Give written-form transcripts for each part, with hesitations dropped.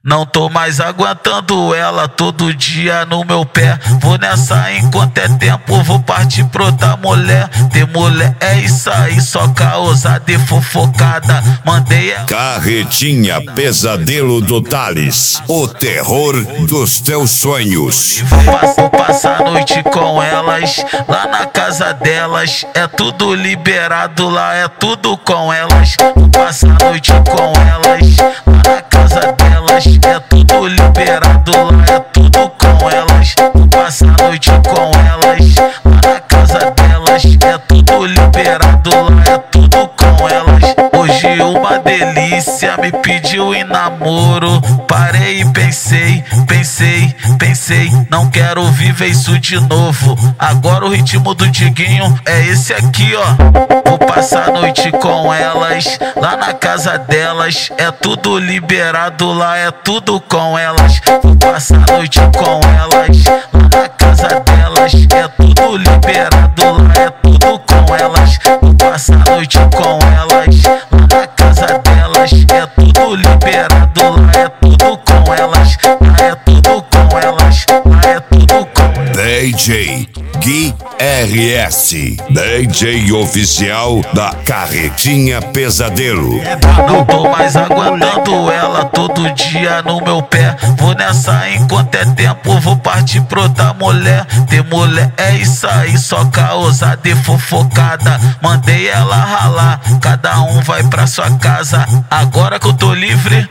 Não tô mais aguentando ela todo dia no meu pé. Vou nessa enquanto é tempo, vou partir pra outra mulher. Ter mulher é isso aí, só causada e fofocada. Mandei ela. Carretinha Pesadelo do Thales, o terror dos teus sonhos. Vou passar a noite com elas, lá na casa delas. É tudo liberado lá, é tudo com elas. Vou passar a noite com elas, lá na casa delas. É tudo liberado lá, é tudo com elas. Vou passar a noite com elas, lá na casa delas. É tudo liberado lá, é tudo com elas. Hoje uma delícia me pediu em namoro. Parei e pensei, não quero viver isso de novo. Agora o ritmo do Diguinho é esse aqui, ó. Vou passar a noite com elas, lá na casa delas. É tudo liberado lá, é tudo com elas. Vou passar a noite com elas, lá na casa delas. É tudo liberado lá, é tudo com elas. Vou passar a noite com elas, lá na casa delas. É tudo liberado lá, é tudo com elas. Lá é tudo com elas, lá é tudo com elas. DJ Gui RS, DJ oficial da Carretinha Pesadelo. Não tô mais aguentando ela todo dia no meu pé. Vou nessa enquanto é tempo, vou partir pra outra mulher. Ter mulher é isso aí, só causada e fofocada. Mandei ela ralar, cada um vai pra sua casa. Agora que eu tô livre,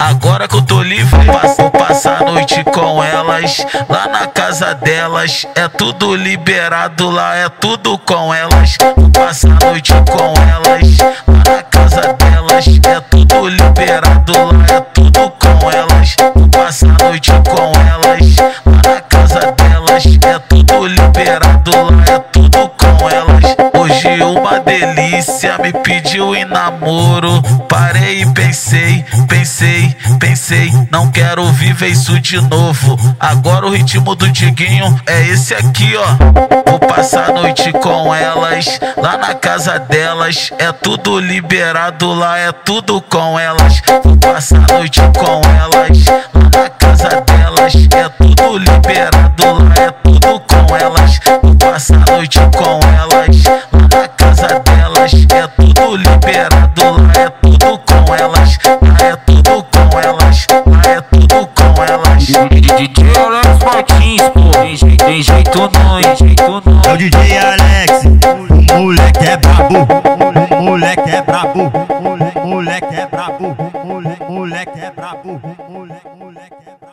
vou passar a noite com elas, lá na casa delas. É tudo liberado lá, é tudo com elas. Vou passar a noite com elas, lá na casa delas. É tudo liberado lá, é tudo com elas. Vou passar a noite com elas, lá na casa delas. É tudo liberado lá, é tudo com elas. Hoje uma delícia me pediu em namoro. Parei e pensei, não quero viver isso de novo. Agora o ritmo do Diguinho é esse aqui, ó. Vou passar a noite com elas, lá na casa delas. É tudo liberado lá, é tudo com elas. Vou passar a noite com elas, lá na casa delas. É tudo liberado lá, é tudo com elas. Vou passar a noite com elas, lá na casa delas. É tudo liberado lá, é tudo com elas. Lá é tudo com elas, lá é tudo com elas. DJ Alex Martins, pô, tem jeito não. É o DJ Alex, o moleque é brabo, o moleque é brabo, o moleque é brabo, o moleque é brabo, o moleque é brabo.